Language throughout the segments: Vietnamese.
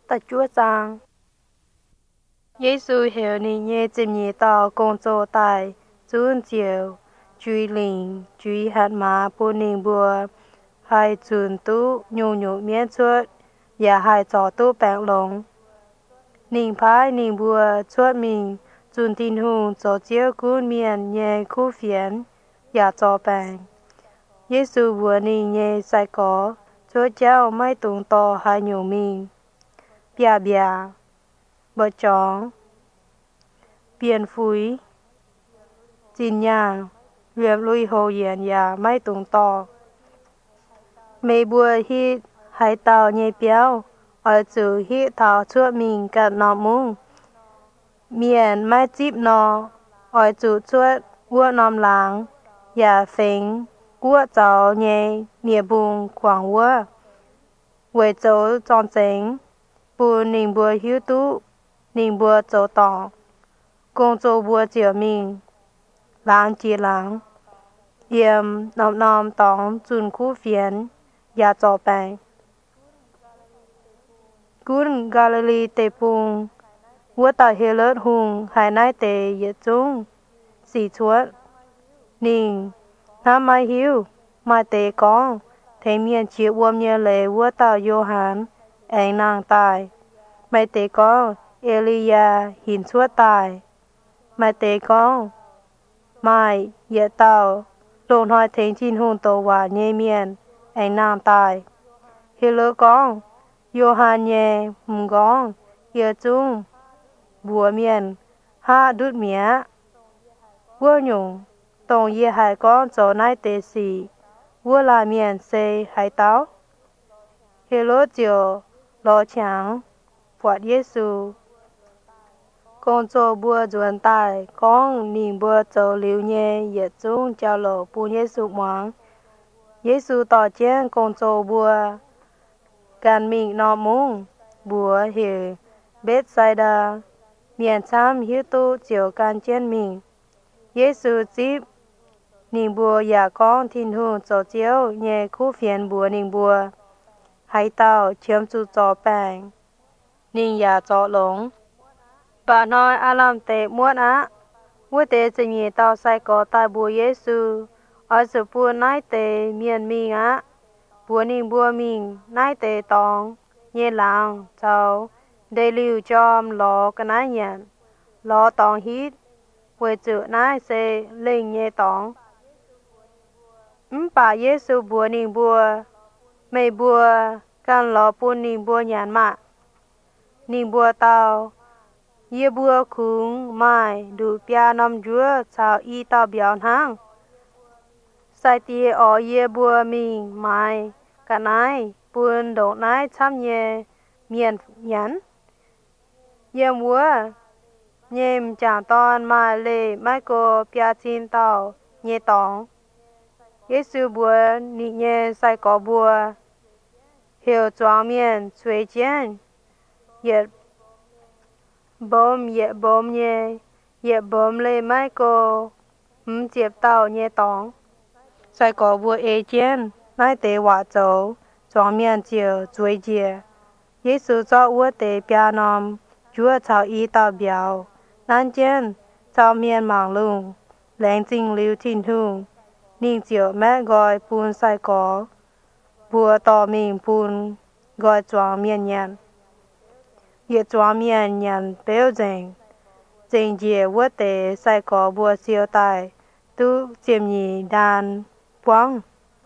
ta chúa sang Giêsu hiểu ni nhé chim nhé tao công作tại chun chiều truy linh truy hạt má bù ninh bùa hai chun tu nhung nhung miễn chuột và hai trò tu bẹng lồng ninh phái ninh bùa chuột mình chun tin hùng cho chiếu cún miền nhé khu phiền và cho bẹng Giêsu bùa ninh nhé sai có chúa cháu mai tung to hai nhung mình bia bia bờ chóng biển phúi chín nhàng luyện lui hồ yên và mai tung to mấy bùa hít hai tàu nhẹ béo ở chủ hít thảo chuột mình cả nọ mung miền mai chip nọ ở chủ chuột vua nòm láng và phèn vua cháu nhẹ nhẹ bùng quảng vua với cháu trong chính bùa ninh bùa hiếu tú ninh bùa cháu tòng công cháu bùa chiều mình láng chỉ láng yếm nòm nòm tòng chun khu phiền và cháu bèn Cún Galilee tê bùng vua tạo hệ lợt hùng hai nai tê yết chung xì chuột ninh nam mai hiếu mai tê con thế miền chiếc uom nhờ lệ vua tạo Yohan anh nàng tài mai tê con Elia hình chuột tài mai tê con mai yết tạo lộn hỏi thánh chín hùng tổ hòa nhê miền anh nàng tài hệ lợt con Yohan nhé mùng con yết chung bùa miền ha đút mía vua nhung tổng ye hai con cho nai tê xì vua la miền xây hai táo hello chiều lo chàng Phật Giêsu con cho bùa chuẩn tài con niệm bùa cho liu nhẹ yết chung chào lộ bùa Giêsu mong Giêsu tỏ chén con cho bùa can mình nọ mung bùa hiểu Bethsaida miền Sam hiếu tu chiều can chén mình Giêsu chip niệm bùa ya con thiên hùng cho chiếu nhẹ khu phiền bùa niệm bùa hai tàu chiếm chu cho bèn niệm ya cho lồng bà nói alam tệ muôn á vua tệ chỉ nhẹ tàu sai có tại bùa Giêsu ở sự bùa nai tệ miền mình á bùa niệm bùa mình nai tệ tòng nhẹ làng cháu để lưu chom lo cái nai nhận lo tòng hít với chữ nai sẽ lên nhẹ tòng bà Giêsu bùa niệm bùa mấy bùa can lo bùa niệm bùa nhàn mạ niệm bùa tàu ye bùa khung mai đủ bia năm chúa chào y tàu béo hang sai tia ở ye bùa mình mai cả nai buồn đổ nai chăm nhẹ miền nhắn ye bùa nhem chàng ton mai lê mai cô bia chín tàu nhẹ tòng Giêsu bùa nị nhẹ sai có bùa hiểu choáng miền suy chén yết bom nhẹ yết bom lê mai cô chiếp tàu nhẹ tòng sai có bùa ê chén nai tê hòa châu choáng miền chiều suy chìa Giêsu cho ua tê bia nom chúa chào y tàu béo nan chén chào miền mạng lung lãnh chính lưu thiên hùng ninh chiều mẹ gọi bùn sai có bùa tỏ mình bùn gọi choáng miền nhàn yết choáng miền nhàn béo dành dìa vua tê sai có bùa siêu tài tu chiếm nhì đàn quang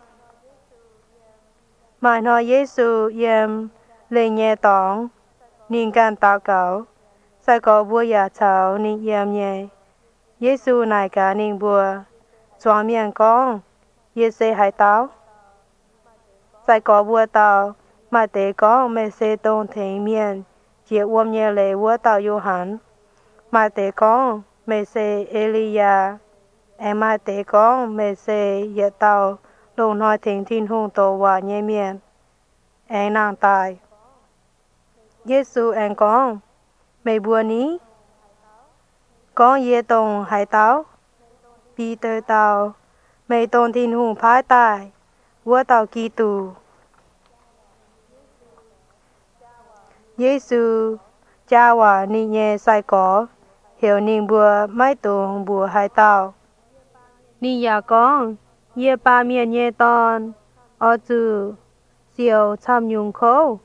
mai nói Giêsu yếm lên nhẹ tòng ninh can tạo cáo sai có bùa ya cháu ninh yếm nhẹ Giêsu nài cả ninh bùa choáng miền con yết sẽ hai táo sai có bùa tàu mà tế con mẹ sẽ tôn thánh miền chia uom nhẹ lệ vua tàu Yohan mà tế con mẹ sẽ Elia em mà tế con mẹ sẽ yết tàu lồng nói thánh thiên hùng tổ hòa nhẹ miền anh nàng tài Giêsu anh con mẹ bùa ní con ye tông hai táo Peter tàu mẹ tôn thiên hùng phái tài vua tàu kỳ tù Giêsu cha và nị nhẹ sai có hiểu nịnh bùa mai tuồng bùa hai tàu nị ya con ye ba miền nhẹ ton ở chữ siêu tham nhung khâu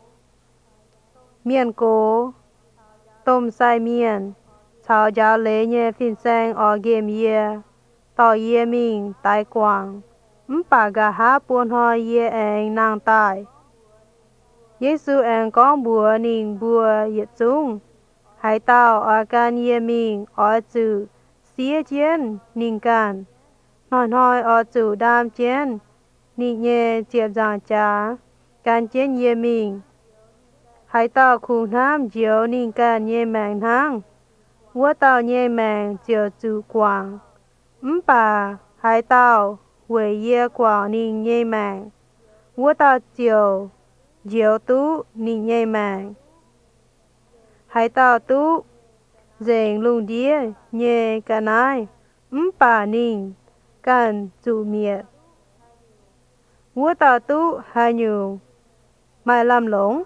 miền cố tôm sai miền chào giáo lễ nhẹ phiên sang ở game ye tỏ ye mình tai quang bà gà há buôn hoa ye anh nàng tai Giêsu anh con bùa nịnh bùa yết chung hai tao ở can ye mình ở chữ xía chiến nịnh can nói ở chữ đam chiến nịnh nhẹ chiệp giang cha can chiến ye mình hai tao khu nam chiều nịnh can ye mạng thang vua tao ye mạng chiều chữ quang bà hai tao về ye quang nịnh ye mạng vua tao chiều diệu tú nịnh ye mạng hai tao tú dền lùng đĩa nhẹ cả nai bà nịnh can chủ miệt vua tao tú hai nhiều mai làm lũng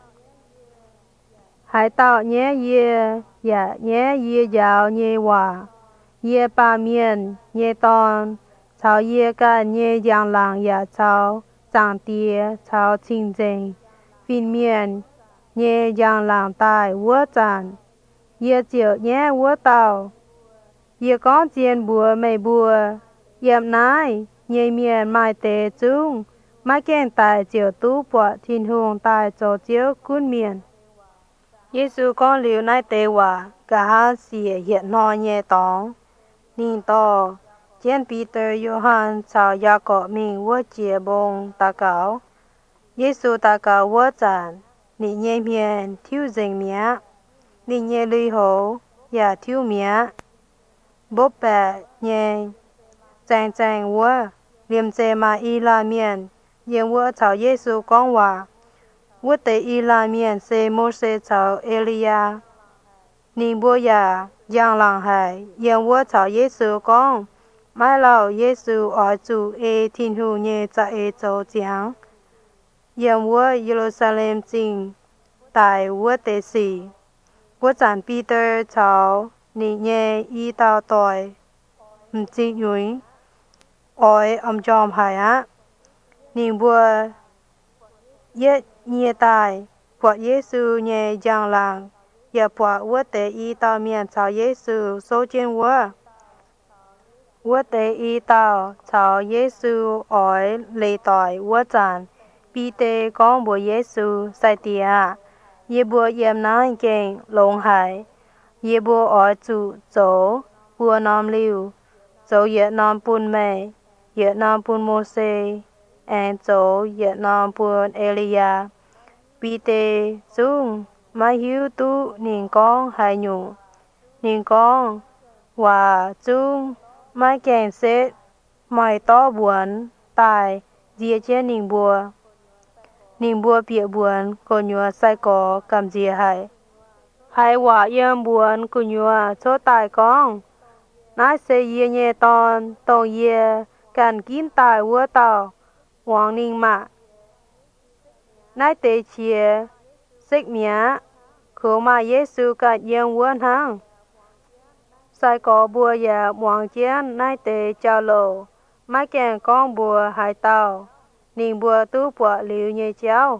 hai tao nhé ye dạ nhé ye dạo nhé hòa ye ba miền nhé ton chào ye can nhé giang làng dạ chào giang tía chào chính dành phiên miền nhé giang làng tai vua tràn ye chiều nhé vua tao ye con chiên bùa mày bùa yếm nai nhé miền mai tê chung mai kèn tài chiều tú bọa thiên hùng tài cho chiếu cún miền Giêsu con liu nai tê hòa cả hai xìa hiện no nhé tóng nín to chiên Peter Johann chào Jacob mình vua chia bông ta cáo Giêsu ta cáo vua tràn nị nhé miền thiếu dành mía nị nhé lùi hổ ya thiếu mía bố bè nhé chàng chàng vua liêm chê mà y la miền yên vua chào Giêsu con hòa vua tế y la miền xê mô xê chào Elia nín bố ya giang làng hải yên vua chào Giêsu con mai lão Giêsu ở chủ ê thiên hù nhé cha ê châu giang yên vua Jerusalem chính tại vua tế sĩ vua chàng Peter chào nị nhé y tao tòi chỉ nhúi ôi jom hải á nín bùa yết nhé tài bọa Giêsu nhé giang làng ya bọa vua tế y tao miền chào Giêsu số trên vua tế y tao chào Giêsu ôi lê tỏi vua chàng Peter con bùa Giêsu sai tìa ye bùa yếm nai kênh lông hải ye bùa ở chủ dấu bùa nam liu dấu yết nam bùn mê yết nam bùn mô xê and dấu yết nam bùn Elia Peter dung mai hiu tu nín con hai nhủ nín con và dung mai kèn xếp mai to buồn tài dìa trên nín bùa bịa buồn cô nhua sai có cầm dìa hai quả yếm buồn cô nhua cho tài con nái xe yê nhẹ ton tông yê cần kín tài vua tàu hoàng nín mạ nái tế chia xích mía khổ mà Giêsu cắt yếm vua hăng sai có bùa ya hoàng chén nái tế chào lộ mai kèn con bùa hai tàu nín bùa tu bùa liu nhẹ cháu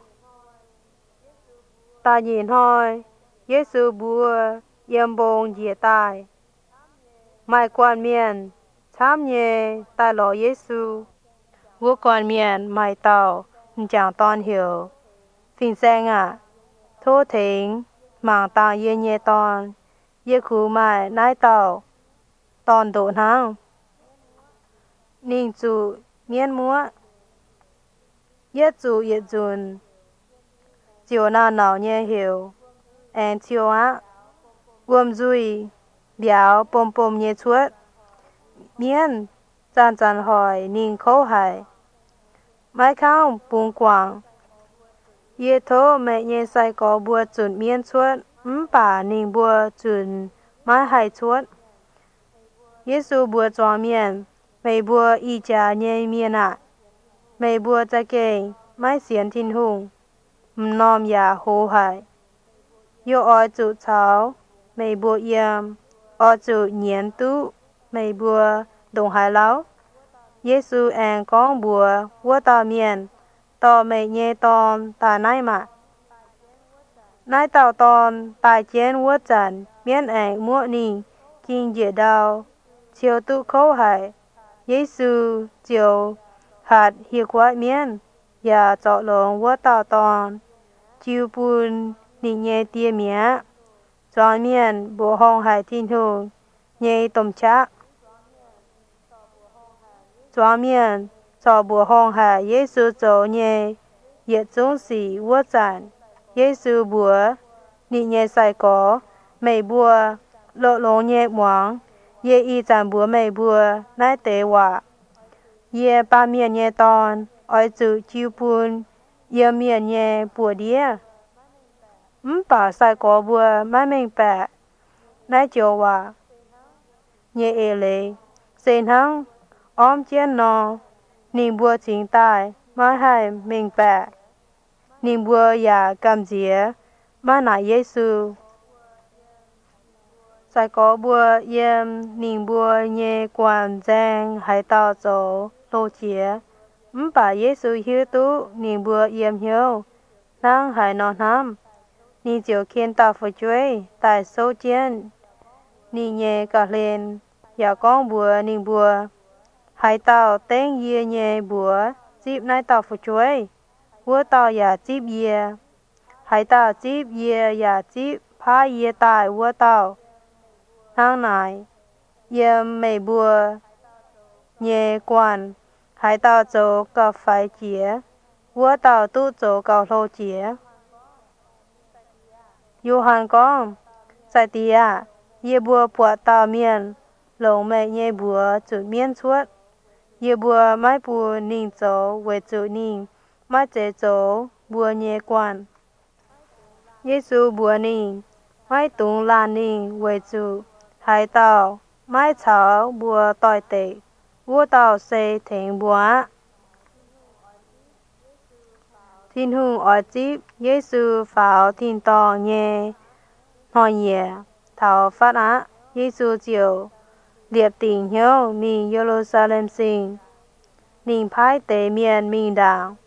ta nhìn thôi Giêsu bùa yếm bông dìa tài mai quan miền tham nhẹ ta lo Giêsu vua quan miền mai tàu chẳng ton hiểu phiên sang thô thính mảng ta ye nhẹ ton ye khu mai nai tàu ton độ hang nín chủ miên múa ye chủ ye dùn chiều nào nhẹ hiểu and chiều gồm duy béo pom nhẹ chuột miên chan hỏi nín khâu hải mai khang bung quang ye thô mẹ nhẹ sai có bùa chuẩn miên chuột bà nín bùa chuẩn mai hải chuột Giêsu bùa chọn miên mày bùa y cha nhẹ miên mày bùa cha kê mai xiên thiên hùng nom ya hô hải yêu ở chủ cháu mày bùa yếm ở chủ nhiễn tu mày bùa đồng hải lão Giêsu anh con bùa vua tao miền tao mày nhẹ tòn ta nai mà nai tao tòn tài chén vua trần miền anh mua nì kinh dễ đau chiều tu khâu hải Giêsu chiều hạt hiệu quả miền và chọn lòng vua tao tòn chiều bùn nì nhẹ tia mía chọn miền bộ hong hải thiên hùng nhẹ tôm chắc chọn miền cho bộ hong hải Giêsu cho nhẹ yết trung sĩ vua trần Giêsu bùa nị nhẹ sai có mày bùa lộ lộ nhẹ moáng ye y trần bùa mày bùa nai tế hòa ye ba miền nhẹ tòn ở chữ chiu bùn ye miền nhẹ bùa đĩa bà sai có bùa mai mình bẹ nai chiều hòa nhẹ ê lệ sen hăng ôm chén nò nìm bùa chính tài mai hai mình bẹ nìm bùa ya cầm dĩa mai nại Giêsu sai có bùa yếm nìm bùa nhẹ quan giang hải tao chỗ lô chĩa bà Giêsu hiếu tu nìm bùa yếm hiếu năng hải non ham nì chiều khiên tao phải chuối tại số chiến nì nhẹ cả lên ya con bùa nìm bùa hải tao tên yê nhẹ bùa dịp nai tao phải chuối vua tao ya dịp yê hải tao dịp yê ya dịp phá yê tài vua tao năng nải yê mày bùa nhẹ quan hải tao chỗ cả phải chĩa vua tao tu chỗ cả lô chĩa Yohan con sai tia ye bùa bùa tao miền lồng mẹ nhẹ bùa chủ miền suốt ye bùa mai bùa ninh chỗ về chủ ninh mai chế chỗ bùa nhẹ quan Giêsu bùa ninh mai tung lan ninh về chủ hải tao mai cháu bùa tỏi tệ vua tao xây thành bùa thiên hùng ở chip Giêsu pháo thiên to nhẹ hỏi nhẹ thảo phát á Giêsu chiều liệp tình hiếu mình Jerusalem sinh mình phái tế miền mình đảng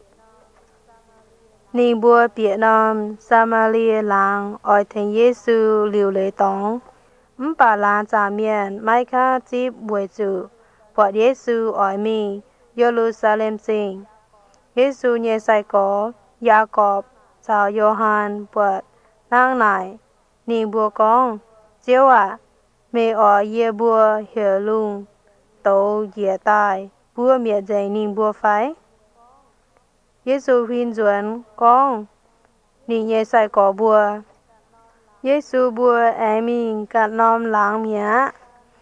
mình bùa Việt Nam Samaria làng ở thành Giêsu liều lệ tông bà làng trả miền mai khá chip buổi chủ bọt Giêsu ở mình Jerusalem sinh Giêsu nhẹ sai có Jacob chào Johann bọt năng nải nìn bùa con chiếu à mẹ ở ye bùa hiểu lùng tàu dễ tài bùa miệt dạy nìn bùa phái Giêsu huyên duẩn con nìn nhẹ sai có bùa Giêsu bùa ai mình cắt nom láng mía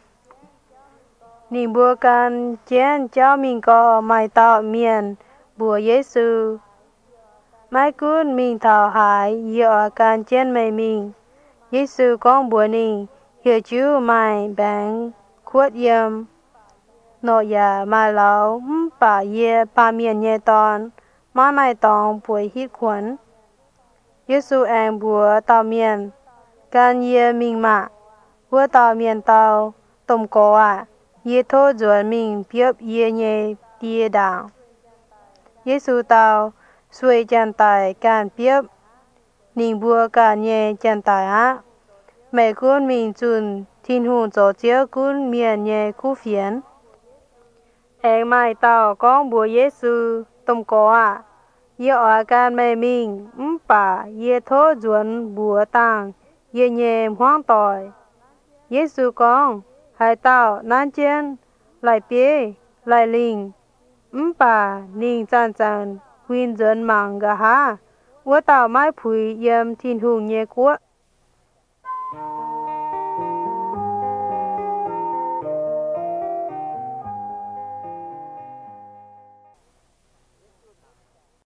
nìn bùa can chén cháu mình có mai tạo miền bùa Giêsu mai cún mình thảo hải dựa can chén mày mình Giêsu con bùa nìn hiểu chú mai bánh khuất yếm nội ya mai lão bà ye ba miền nhẹ tòn mai tòn bùi hít khuẩn Giêsu anh bùa tao miền can ye mình mạ bùa tao miền tao tôm cổ à ye thô chuẩn mình biếp ye nhẹ tia đảng Giêsu tao xuôi chân tài can biếp nìn bùa can nhẹ chân tài á mẹ con mình chun thiên hùng cho chiếu con miền nhẹ khu phiền anh mai tao con bùa Giêsu tôm cổ à ye ở can mẹ mình bà ye thô chuẩn bùa tàng ye nhẹ hoang tỏi Giêsu con hai tao nan chen lại bia lại linh bà ninh chan chan huyên dân mang gà ha vua tao mai phùi yếm thiên hùng nhẹ quốc